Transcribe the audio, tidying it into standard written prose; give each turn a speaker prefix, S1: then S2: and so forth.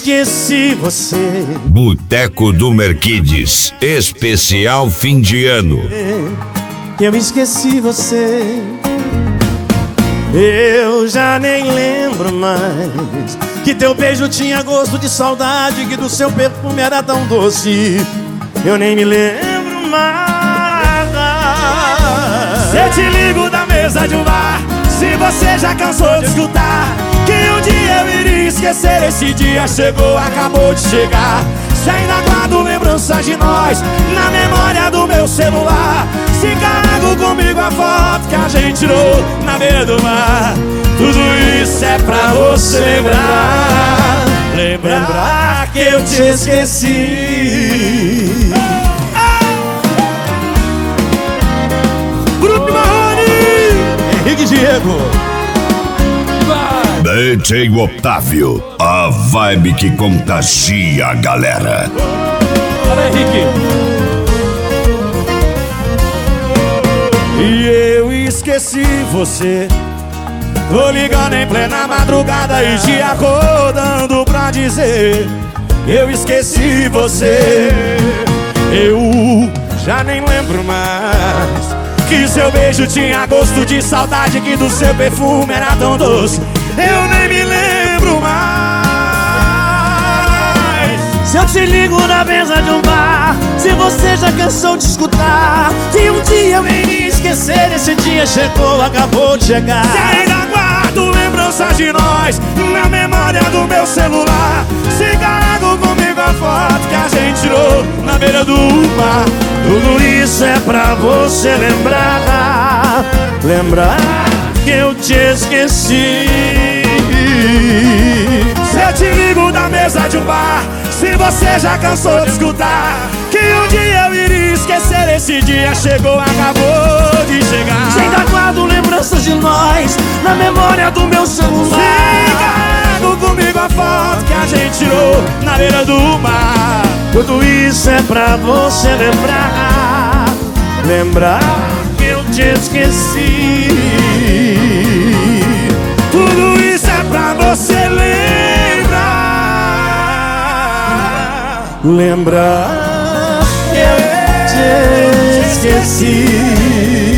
S1: esqueci você.
S2: Boteco do Merquides, especial fim de ano.
S1: Eu esqueci você. Eu já nem lembro mais que teu beijo tinha gosto de saudade, que do seu perfume era tão doce. Eu nem me lembro mais.
S3: Se eu te ligo da mesa de um bar, se você já cansou de escutar que um dia eu iria esquecer, esse dia chegou, acabou de chegar. Se ainda guardo lembranças de nós na memória do meu celular, se carrego comigo a foto que a gente tirou na beira do mar, tudo isso é pra você lembrar. Lembrar que eu te esqueci. Grupo Marrone,
S1: Henrique Diego,
S2: DJ Otávio, a vibe que contagia a galera.
S1: fala Henrique.
S3: e eu esqueci você. Tô ligando em plena madrugada e te acordando pra dizer eu esqueci você. Eu já nem lembro mais que seu beijo tinha gosto de saudade, que do seu perfume era tão doce. Eu nem me lembro mais.
S1: Se eu te ligo na mesa de um bar, se você já cansou de escutar que um dia eu iria esquecer, esse dia chegou, acabou de chegar.
S3: Se ainda guardo lembranças de nós na memória do meu celular, se carrego comigo a foto que a gente tirou na beira do mar,
S1: Tudo isso é pra você lembrar. Lembrar que eu te esqueci.
S3: se eu te ligo da mesa de um bar, se você já cansou de escutar que um dia eu iria esquecer, esse dia chegou, acabou de chegar.
S1: Se ainda guardo lembranças de nós na memória do meu celular,
S3: se carrego comigo a foto que a gente tirou na beira do mar,
S1: tudo isso é pra você lembrar. Lembrar que eu te esqueci.
S3: tudo isso é pra você lembrar.
S1: Lembrar que eu te esqueci.